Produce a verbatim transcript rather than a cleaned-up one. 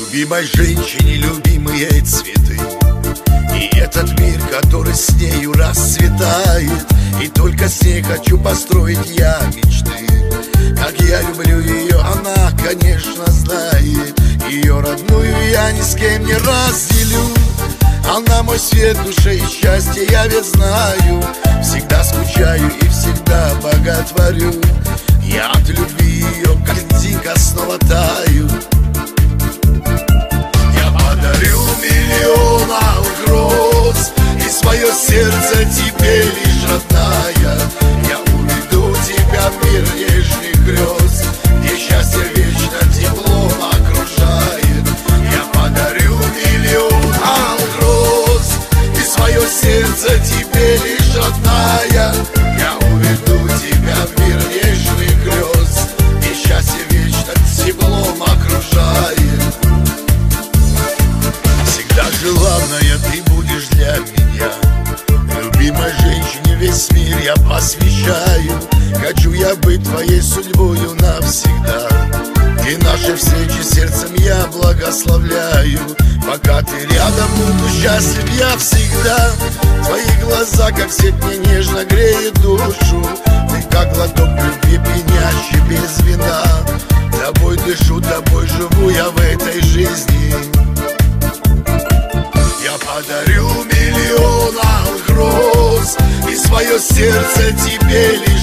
Любимой женщине любимые цветы, и этот мир, который с нею расцветает. И только с ней хочу построить я мечты. Как я люблю ее, она, конечно, знает. Ее родную я ни с кем не разделю. Она мой свет в душе и счастье, я ведь знаю. Всегда скучаю и всегда боготворю. Я от любви ее, как льдинка, снова таю. Я подарю миллион алых роз, и свое сердце тебе лишь родная. Я уведу тебя в мир нежных грез, где счастье вечно теплом окружает. Я подарю миллион алых роз, и свое сердце тебе лишь родная. Я уведу тебя в мир нежных грез, где счастье вечно теплом окружает. Всегда желанная ты будешь для меня. Любимой женщине весь мир я посвящаю. Хочу я быть твоей судьбою навсегда. И наши встречи сердцем я благословляю. Пока ты рядом, буду счастлив я всегда. Твои глаза, как свет, мне нежно греет душу. Ты как глоток любви, пьянящий без вина. Тобой дышу, тобой живу я в этой жизни. Я подарю миллион алых роз, и свое сердце тебе лишь